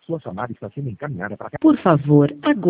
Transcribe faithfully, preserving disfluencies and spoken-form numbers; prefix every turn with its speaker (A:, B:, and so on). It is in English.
A: Sua chamada está sendo encaminhada para...
B: Por favor, aguarde.